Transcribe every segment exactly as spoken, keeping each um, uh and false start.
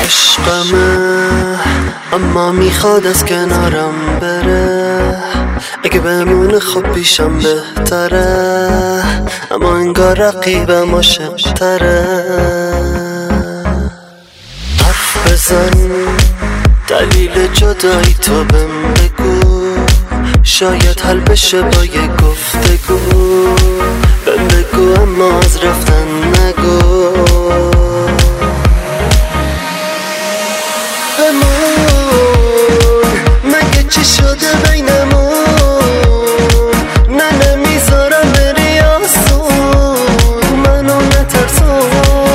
عشقمه اما میخواد از کنارم بره، اگه بمونه خب پیشم بهتره، اما انگار رقیبم عاشق‌تره. حرف بزن دلیل جدایی تو بهم بگو، شاید حل بشه با یه گفتگو. بهم بگو اما از رفتن نگو. بمون مگه چی شده بینمون؟ نه نمیذارم بری آسون، منو نترسون.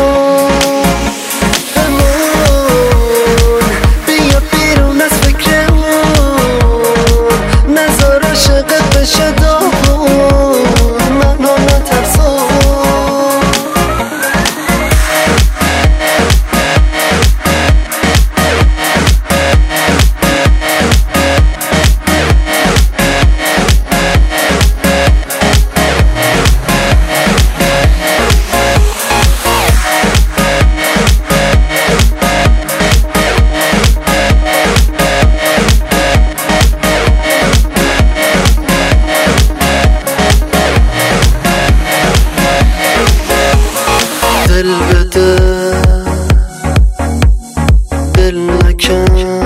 بمون بیا بیرون از فکرمون، نذار عاشقت بشه داغون، منو نترسون. دل بده دل نکن،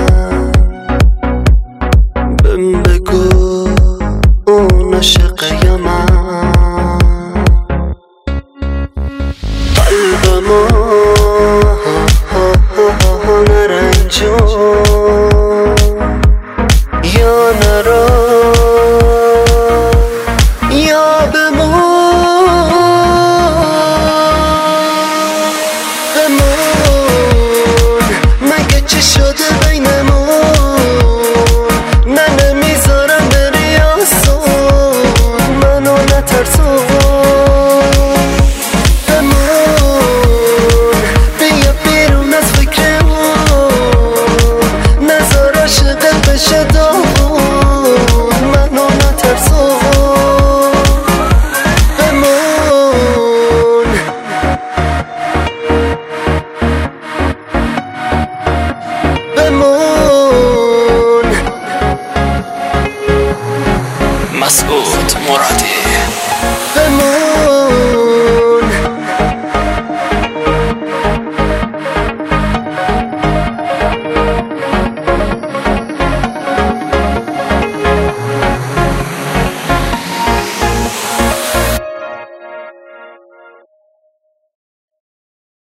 بهم بگو اون عاشقه یا من. قلبمو نرنجون یا نرو یا بمون. مگه چی شده بینمون؟ نه نمیذارم بری آسون، منو نترسون. بمون بیا بیرون از فکرمون، نذار عاشقت بشه داغون، منو نترسون. بمون بمون مسعود مرادی. بمون